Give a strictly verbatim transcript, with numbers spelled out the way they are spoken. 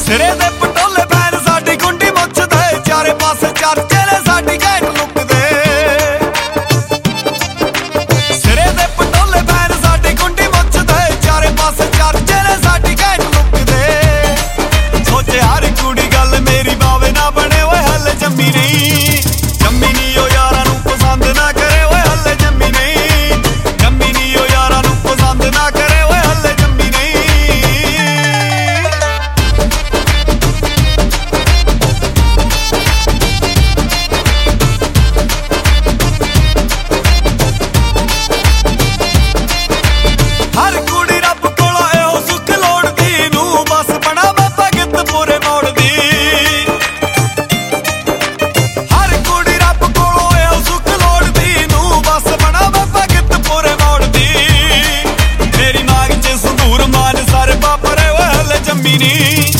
ਸਿਰੇ ਦੇ ਪਟੋਲੇ ਪੈਣ ਸਾਡੀ ਗੁੰਡੀ ਮੁੱਛਦੇ, ਚਾਰੇ ਪਾਸੇ ਚਰਚੇ ਨੇ ਸਾਡੀ ਘੈਂਟ ਲੁੱਕ ਦੇ। ਸਿਰੇ ਦੇ ਪਟੋਲੇ ਪੈਣ ਸਾਡੀ ਗੁੰਡੀ ਮੁੱਛਦੇ, ਚਾਰੇ ਪਾਸੇ ਚਰਚੇ ਨੇ ਸਾਡੀ ਘੈਂਟ ਲੁੱਕ ਦੇ। ਸੋਚੇ ਹਰ ਕੁੜੀ ਗੱਲ ਮੇਰੀ ਬਾਵੇ ਨਾ ਬਣੇ, ਓਏ ਹੱਲੇ ਜੰਮੀ ਨਹੀਂ ਜੰਮੀ ਨਹੀਂ ਉਹ ਯਾਰਾਂ ਨੂੰ ਪਸੰਦ ਨਾ ਕਰੇ, ਓਏ ਹੱਲੇ ਜੰਮੀ ਨਹੀਂ ਜੰਮੀ ਨਹੀਂ ਉਹ ਯਾਰਾਂ ਨੂੰ ਪਸੰਦ ਨਾ ਕਰੇ, ਓਏ ਹੱਲੇ ਜੰਮੀ ਨਹੀਂ। ਹਰ ਕੁੜੀ ਰੱਬ ਕੋਲੋਂ ਇਹੋ ਸੁੱਖ ਲੋੜਦੀ, ਨੂੰ ਬਸ ਬਣਾ ਬਾਬਾ ਗਿੱਤ ਪੂਰੇ ਮੋੜਦੀ। ਹਰ ਕੁੜੀ ਰੱਬ ਕੋਲੋਂ ਇਹੋ ਸੁੱਖ ਲੋੜਦੀ, ਨੂੰ ਬਸ ਬਣਾ ਬਾਬਾ ਗਿੱਤ ਪੂਰੇ ਮੋੜਦੀ। ਮੇਰੀ ਮਾਂਗ ਚ ਸੰਦੂਰ ਮਾਨ ਸਾਰੇ ਬਾਪਰੇ, ਓਏ ਹਲੇ ਜੰਮੀ ਨਹੀਂ